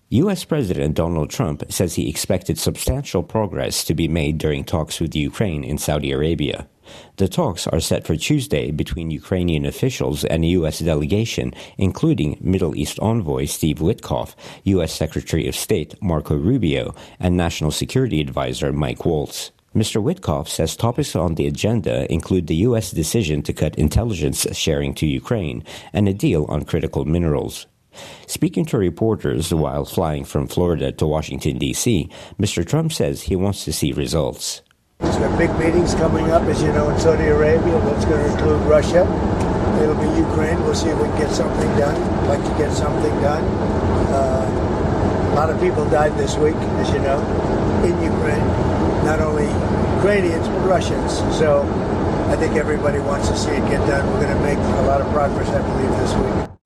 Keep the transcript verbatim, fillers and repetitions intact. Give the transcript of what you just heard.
U S. President Donald Trump says he expected substantial progress to be made during talks with Ukraine in Saudi Arabia. The talks are set for Tuesday between Ukrainian officials and a U S delegation, including Middle East envoy Steve Witkoff, U S. Secretary of State Marco Rubio, and National Security Advisor Mike Waltz. Mister Witkoff says topics on the agenda include the U S decision to cut intelligence sharing to Ukraine and a deal on critical minerals. Speaking to reporters while flying from Florida to Washington, D C, Mister Trump says he wants to see results. There's got big meetings coming up, as you know, in Saudi Arabia. That's going to include Russia. It'll be Ukraine. We'll see if we can get something done. I'd like to get something done. Uh, a lot of people died this week, as you know, in Ukraine. Not only Ukrainians, but Russians. So I think everybody wants to see it get done. We're going to make a lot of progress, I believe, this week.